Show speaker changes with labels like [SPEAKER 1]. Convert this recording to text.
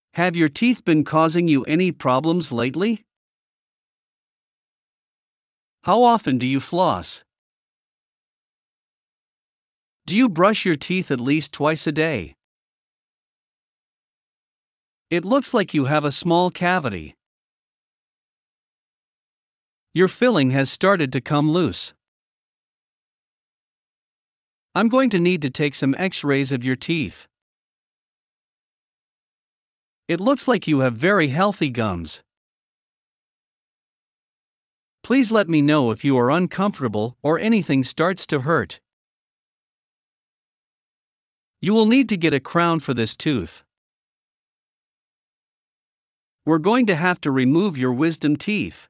[SPEAKER 1] Have your teeth been causing you any problems lately? How often do you floss? Do you brush your teeth at least twice a day? It looks like you have a small cavity. Your filling has started to come loose. I'm going to need to take some x-rays of your teeth. It looks like you have very healthy gums. Please let me know if you are uncomfortable or anything starts to hurt. You will need to get a crown for this tooth. We're going to have to remove your wisdom teeth.